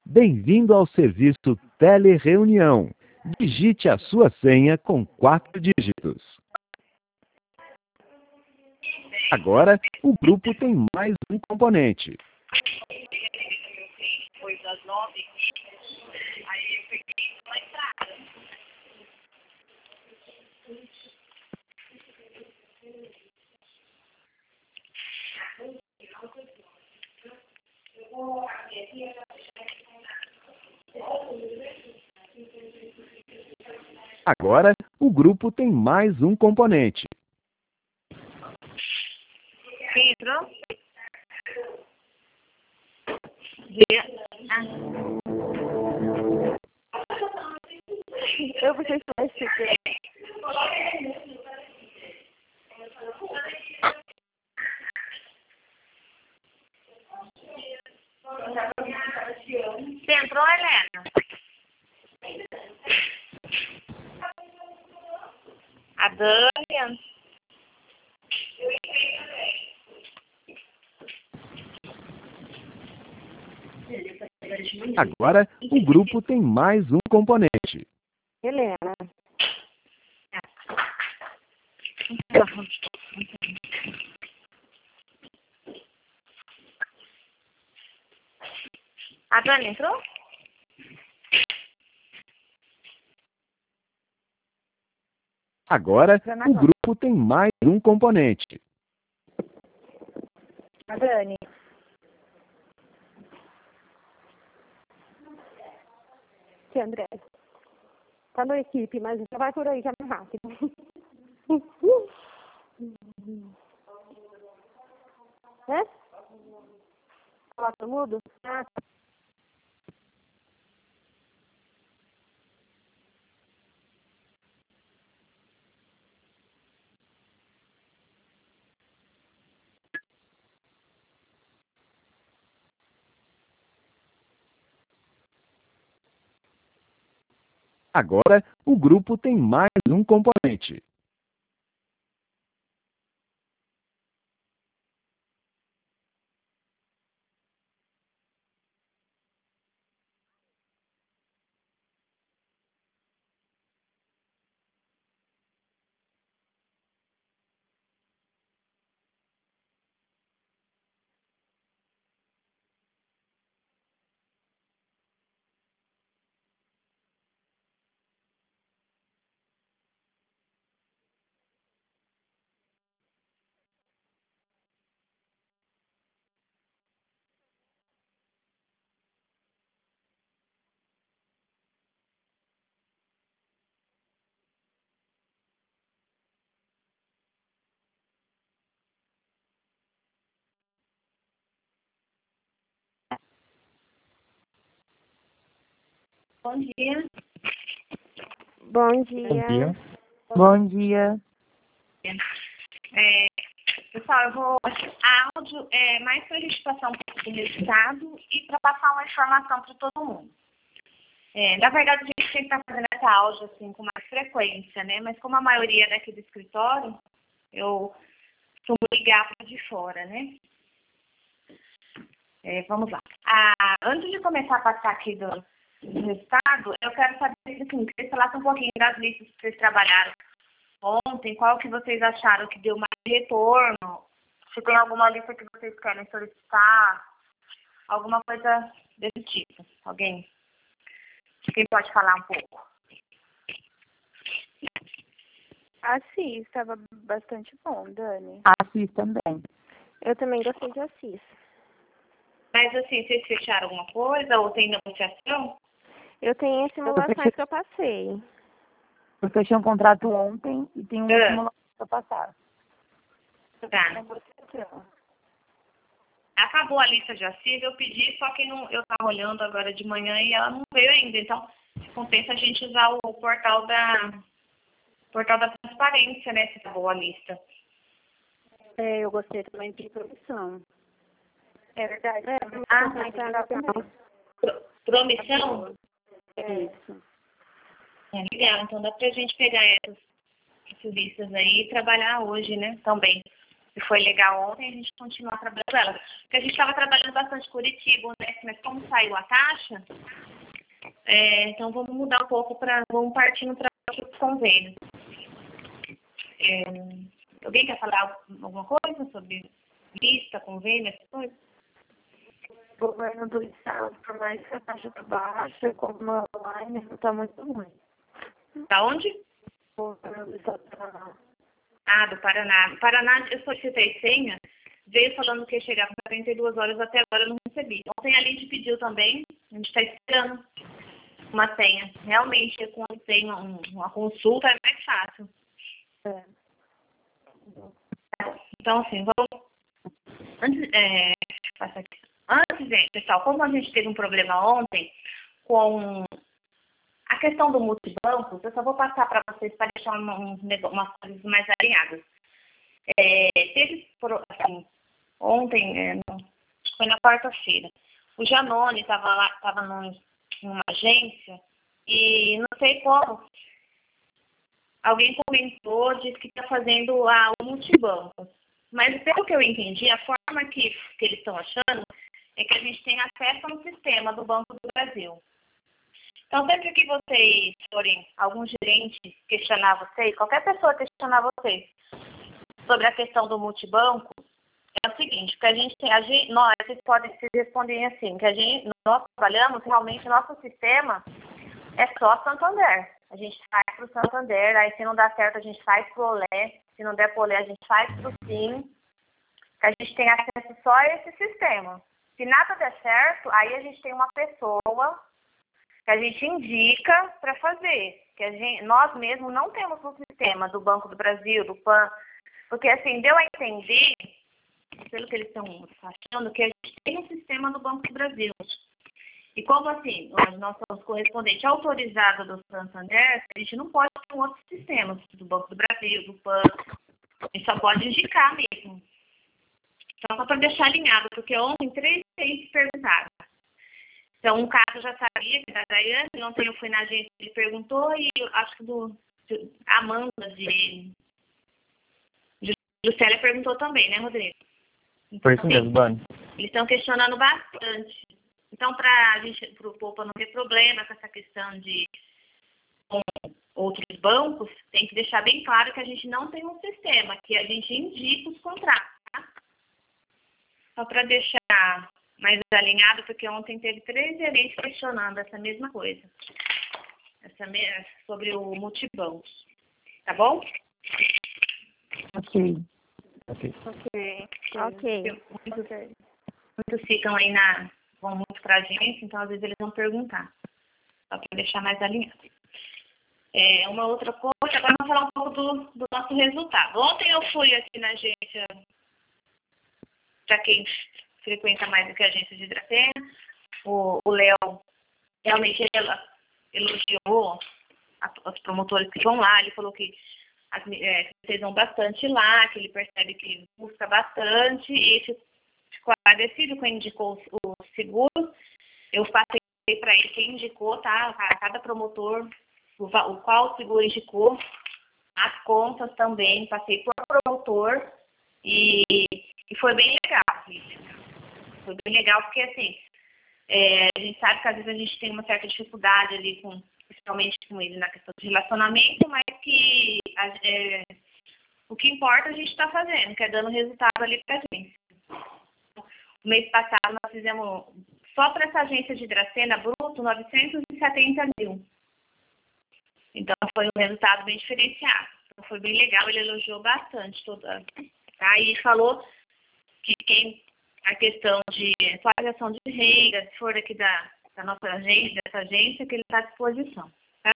Bem-vindo ao serviço Telereunião. Digite a sua senha com 4 dígitos. Agora, o grupo tem mais um componente. Agora, o grupo tem mais um componente. Quem entrou? Eu vou ser específica. Você entrou, Helena? A Dani. Agora, o grupo tem mais um componente. Helena. A Dani entrou? Agora, o grupo tem mais um componente. A Dani. Que André? Tá na equipe, mas já vai por aí, que é mais rápido. É? Falar pro mudo? Ah, tá. Agora, o grupo tem mais um componente. Bom dia. Bom dia. Bom dia. Pessoal, eu vou. A áudio é mais para a gente passar um pouco do resultado e para passar uma informação para todo mundo. Na verdade, a gente tem que estar fazendo essa áudio assim, com mais frequência, né? Mas como a maioria é daqui do escritório, eu costumo ligar para de fora, né? Vamos lá. Antes de começar a passar aqui do resultado, eu quero saber, assim, que vocês falassem um pouquinho das listas que vocês trabalharam ontem, qual que vocês acharam que deu mais retorno, se tem alguma lista que vocês querem solicitar, alguma coisa desse tipo. Alguém? Quem pode falar um pouco? Assis, estava bastante bom, Dani. Assis também. Eu também gostei de Assis. Mas assim, vocês fecharam alguma coisa ou tem negociação? Eu tenho as simulações que eu passei. Eu fechei um contrato ontem e tenho uma simulação para passar. Tá. Acabou a lista de Assis, eu pedi, só que não, eu estava olhando agora de manhã e ela não veio ainda. Então, compensa a gente usar o portal da transparência, né? Se acabou a lista. Eu gostei também de promissão. É verdade. Também. Promissão? Isso. Legal, então dá pra gente pegar essas listas aí e trabalhar hoje, né? Também. que foi legal ontem, a gente continua trabalhando ela. Porque a gente estava trabalhando bastante Curitiba, né? Mas como saiu a taxa, então vamos mudar um pouco vamos partindo para outros convênios. Alguém quer falar alguma coisa sobre lista, convênio, essas coisas? O governo do estado, por mais que a taxa está baixa, como no online, não está muito ruim. Da onde? O governo do estado do Paraná. Ah, do Paraná. No Paraná, eu solicitei senha, veio falando que ia chegar com 42 horas, até agora eu não recebi. Ontem a gente pediu também, a gente está esperando uma senha. Realmente, quando tem uma consulta, é mais fácil. Então, assim, vamos... Antes, pessoal, como a gente teve um problema ontem com a questão do multibanco, eu só vou passar para vocês para deixar umas coisas mais alinhadas. Assim, ontem, foi na quarta-feira, o Janone estava numa agência e não sei como, alguém comentou, disse que está fazendo o multibanco. Mas pelo que eu entendi, a forma que eles estão achando é que a gente tem acesso a um sistema do Banco do Brasil. Então, sempre que vocês forem, algum gerente questionar vocês, qualquer pessoa questionar vocês sobre a questão do multibanco, é o seguinte, que vocês podem se responder assim, que nós trabalhamos, realmente, o nosso sistema é só Santander. A gente faz para o Santander, aí se não dá certo, a gente faz para o Olé, se não der para o Olé, a gente faz para o Sim, que a gente tem acesso só a esse sistema. Se nada der certo, aí a gente tem uma pessoa que a gente indica para fazer. Nós mesmos não temos um sistema do Banco do Brasil, do PAN, porque assim, deu a entender, pelo que eles estão achando, que a gente tem um sistema do Banco do Brasil. E como assim, nós somos correspondente autorizado do Santander, a gente não pode ter um outro sistema do Banco do Brasil, do PAN, a gente só pode indicar mesmo. Então, só para deixar alinhado, porque ontem 3 clientes perguntaram. Então, um caso eu já sabia, que da Daiane, ontem eu fui na agência, ele perguntou, e eu acho que a Amanda de Juscelia perguntou também, né, Rodrigo? Então, Foi isso mesmo, Dani. Eles estão questionando bastante. Então, para o Poupa não ter problema com essa questão com outros bancos, tem que deixar bem claro que a gente não tem um sistema, que a gente indica os contratos, tá? Só para deixar mais alinhado, porque ontem teve 3 gerentes questionando essa mesma coisa. Sobre o multibanco. Tá bom? Ok. Muitos ficam aí vão muito para a agência, então às vezes eles vão perguntar. Só para deixar mais alinhado. Uma outra coisa, agora vamos falar um pouco do nosso resultado. Ontem eu fui aqui na agência, para quem frequenta mais do que a agência de Dracena, o Léo realmente elogiou os promotores que vão lá, ele falou que vocês vão bastante lá, que ele percebe que busca bastante e ficou agradecido quando indicou o seguro. Eu passei para ele quem indicou, tá? Cada promotor, qual seguro indicou, as contas também, passei por promotor e foi bem legal, Lícia. Foi bem legal porque, assim, a gente sabe que às vezes a gente tem uma certa dificuldade ali, principalmente com ele na questão de relacionamento, mas que o que importa a gente está fazendo, que é dando resultado ali para a gente. O mês passado nós fizemos, só para essa agência de Dracena, bruto, 970 mil. Então foi um resultado bem diferenciado. Então foi bem legal, ele elogiou bastante toda. Tá? E falou que a questão de atualização de renda, se for aqui da nossa agência, dessa agência, que ele está à disposição. Tá?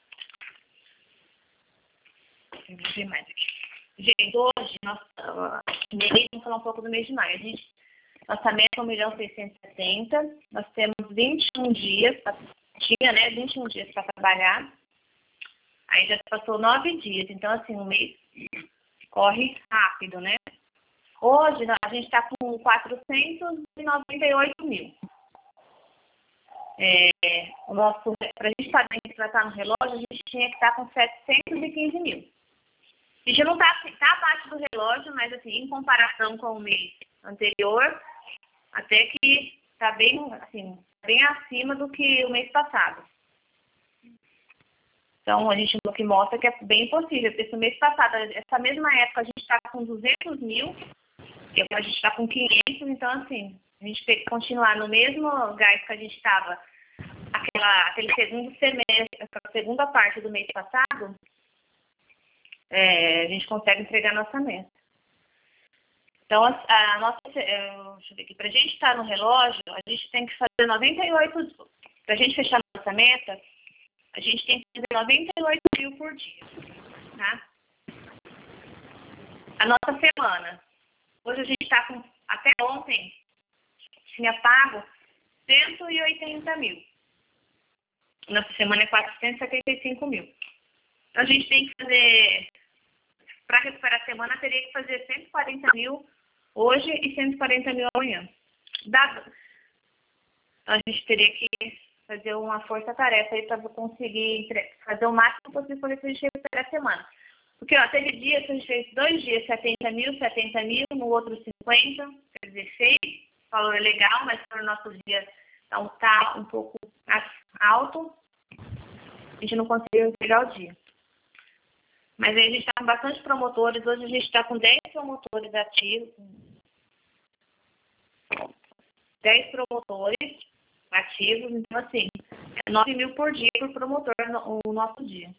Deixa eu ver mais aqui. Gente, hoje, vamos falar um pouco do mês de maio. Orçamento é 1.670.000. Nós temos 21 dias, 21 dias para trabalhar. Aí já passou 9 dias. Então, assim, o mês corre rápido, né? Hoje, a gente está com 498 mil. Para a gente estar no relógio, a gente tinha que estar com 715 mil. A gente não tá abaixo do relógio, mas assim, em comparação com o mês anterior, até que tá bem, assim, bem acima do que o mês passado. Então, a gente o que mostra que é bem possível, porque esse mês passado, essa mesma época, a gente estava com 200 mil, e agora a gente está com 500, então, assim, a gente tem que continuar no mesmo gás que a gente estava, aquele segundo semestre, a segunda parte do mês passado, a gente consegue entregar a nossa meta. Então, a nossa, deixa eu ver aqui, para a gente estar no relógio, a gente tem que fazer 98, para a gente fechar a nossa meta, a gente tem que fazer 98 mil por dia, tá? A nossa semana, hoje a gente está com, até ontem, tinha pago 180 mil. Nossa semana é 475 mil. Então, a gente tem que fazer, para recuperar a semana, teria que fazer 140 mil hoje e 140 mil amanhã. Então, a gente teria que fazer uma força-tarefa aí para conseguir fazer o máximo possível para a gente recuperar a semana. Porque, ó, teve dias que a gente fez 2 dias 70 mil, no outro 50, quer dizer, fez, o valor é legal, mas para o nosso dia então, tá um pouco alto, a gente não conseguiu entregar o dia. Mas aí a gente está com bastante promotores, hoje a gente está com 10 promotores ativos, 10 promotores ativos, então assim, é 9 mil por dia por promotor o nosso dia.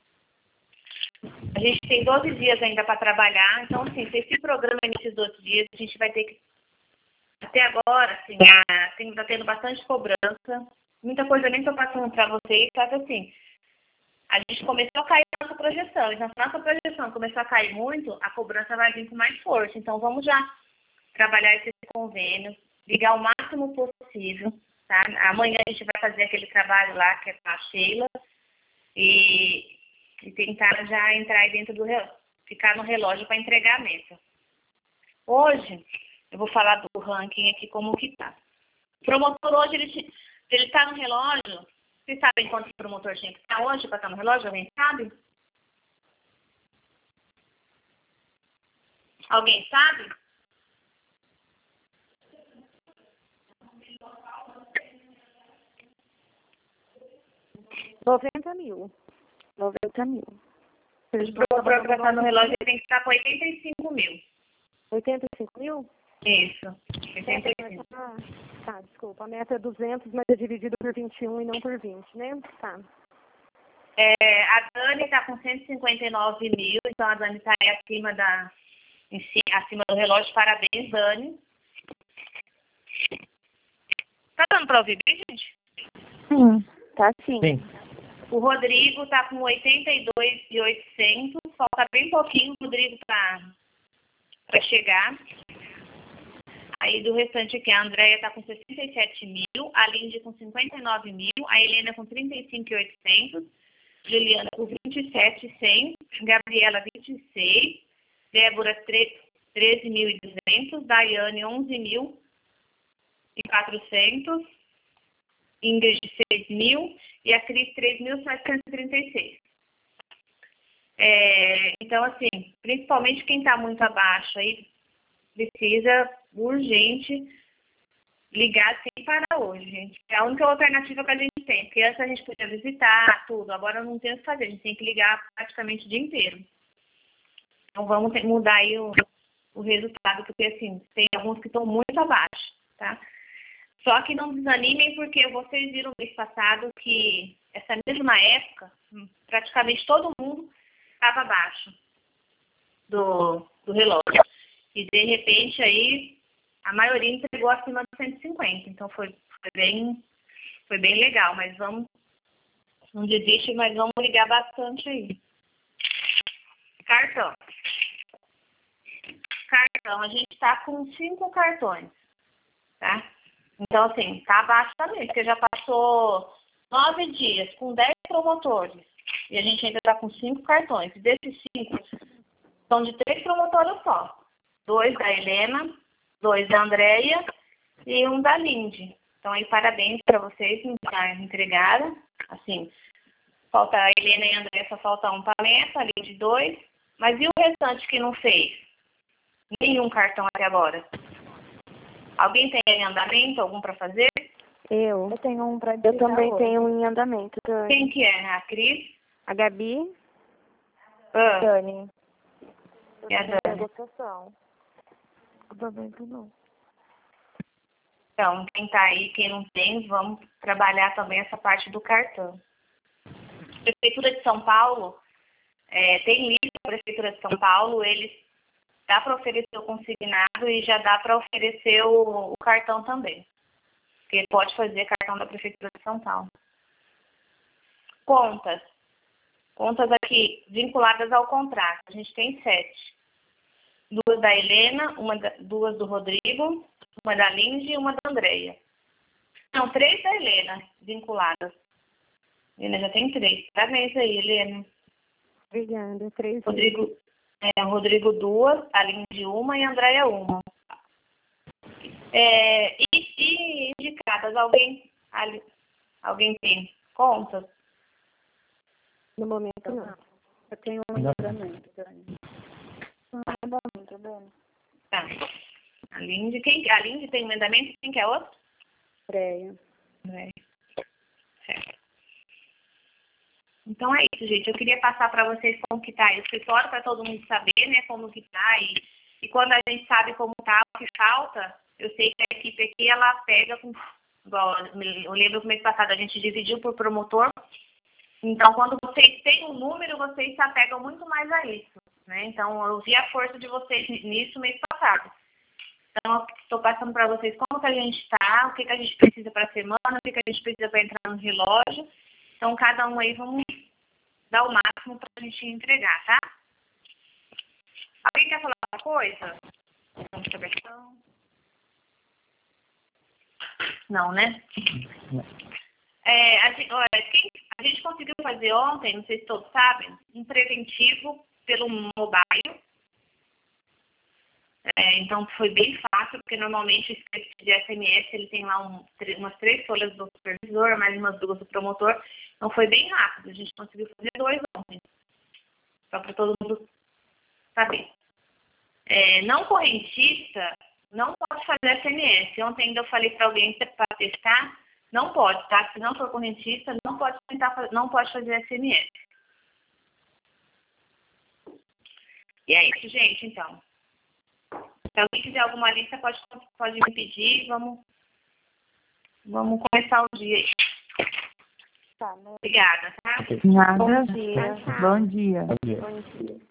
A gente tem 12 dias ainda para trabalhar, então assim, se esse programa nesses 12 dias, a gente vai ter que, até agora, assim, está tendo bastante cobrança, muita coisa eu nem estou passando para vocês, sabe assim, a gente começou a cair a nossa projeção, então se a nossa projeção começou a cair muito, a cobrança vai vir com mais força, então vamos já trabalhar esse convênio, ligar o máximo possível, tá? Amanhã a gente vai fazer aquele trabalho lá, que é com a Sheila, e tentar já entrar aí dentro do relógio, ficar no relógio para entregar a meta. Hoje, eu vou falar do ranking aqui como que tá. O promotor hoje, ele está no relógio, vocês sabem quantos promotor tinha que estar hoje para estar no relógio? Alguém sabe? Alguém sabe? R$90 mil. 90 mil. O promotor para estar no relógio ele tem que estar com 85 mil. 85 mil? Isso, 85. Tá, desculpa. A meta é 200, mas é dividido por 21 e não por 20, né? Tá. A Dani está com 159 mil, então a Dani está aí acima do relógio. Parabéns, Dani. Tá dando para ouvir bem, gente? Sim, tá sim. O Rodrigo está com 82.800, falta bem pouquinho o Rodrigo para chegar. Aí do restante aqui, a Andréia está com 67 mil, a Lindy com 59 mil, a Helena com 35.800, Juliana com 27.100, Gabriela 26, Débora 13.200, Daiane 11.400, Ingrid 6.000 e a Cris 3.736. Então, assim, principalmente quem está muito abaixo aí, precisa urgente ligar sem parar hoje, gente. É a única alternativa que a gente tem, porque antes a gente podia visitar tudo, agora não tem o que fazer, a gente tem que ligar praticamente o dia inteiro. Então vamos mudar aí o resultado, porque assim, tem alguns que estão muito abaixo, tá? Só que não desanimem, porque vocês viram mês passado que essa mesma época, praticamente todo mundo estava abaixo do relógio. E de repente aí a maioria entregou acima de 150. Então foi bem legal, mas não desiste, mas vamos ligar bastante aí. Cartão, a gente está com 5 cartões, tá? Então, assim, tá abaixo também, porque já passou 9 dias com 10 promotores e a gente ainda está com 5 cartões. E desses 5, são de 3 promotores só. 2 da Helena, 2 da Andréia e 1 da Lindy. Então, aí, parabéns para vocês que entregaram. Assim, falta a Helena e a Andréia, só falta 1 para a meta, a Lindy 2. Mas e o restante que não fez? Nenhum cartão até agora. Alguém tem em andamento, algum para fazer? Eu tenho um para Eu também tenho um em andamento, Dani. Quem que é? A Cris? A Gabi? Ah, Dani. e a Dani? Negociação. Andamento não. Então, quem tá aí, quem não tem, vamos trabalhar também essa parte do cartão. Prefeitura de São Paulo, tem livro da Prefeitura de São Paulo, eles dá para oferecer o consignado e já dá para oferecer o cartão também. Porque pode fazer cartão da Prefeitura de São Paulo. Contas. Contas aqui vinculadas ao contrato. A gente tem 7. 2 da Helena, 2 do Rodrigo, uma da Lindy e uma da Andreia. Não, 3 da Helena vinculadas. Helena já tem 3. Parabéns aí, Helena. Obrigada. 3 Rodrigo 2, a Lindy 1 e a Andreia 1. E indicadas, alguém tem contas? No momento não. Eu tenho um andamento, Dani. Tá. A Lindy tem um andamento, quem que é outro? Freia. Certo. Então é isso, gente. Eu queria passar para vocês como que tá aí o escritório, para todo mundo saber, né, como que tá. E quando a gente sabe como tá, o que falta, eu sei que a equipe aqui, ela pega com... Igual, eu lembro que no mês passado a gente dividiu por promotor. Então, quando vocês têm um número, vocês se apegam muito mais a isso, né? Então, eu vi a força de vocês nisso mês passado. Então, eu estou passando para vocês como que a gente está, o que a gente precisa para a semana, o que a gente precisa para entrar no relógio. Então, cada um aí, vamos dar o máximo para a gente entregar, tá? Alguém quer falar alguma coisa? Não, né? A gente conseguiu fazer ontem, não sei se todos sabem, um preventivo pelo mobile. Então, foi bem fácil, porque normalmente o script de SMS, ele tem lá umas 3 folhas do supervisor, mais umas 2 do promotor. Então, foi bem rápido. A gente conseguiu fazer 2 ontem. Só para todo mundo saber. Não correntista não pode fazer SMS. Ontem ainda eu falei para alguém para testar. Não pode, tá? Se não for correntista, não pode fazer SMS. E é isso, gente, então. Se alguém quiser alguma lista, pode me pedir. Vamos começar o dia aí. Tá, né? Obrigada, tá? Nada. Bom dia. Bom dia. Bom dia.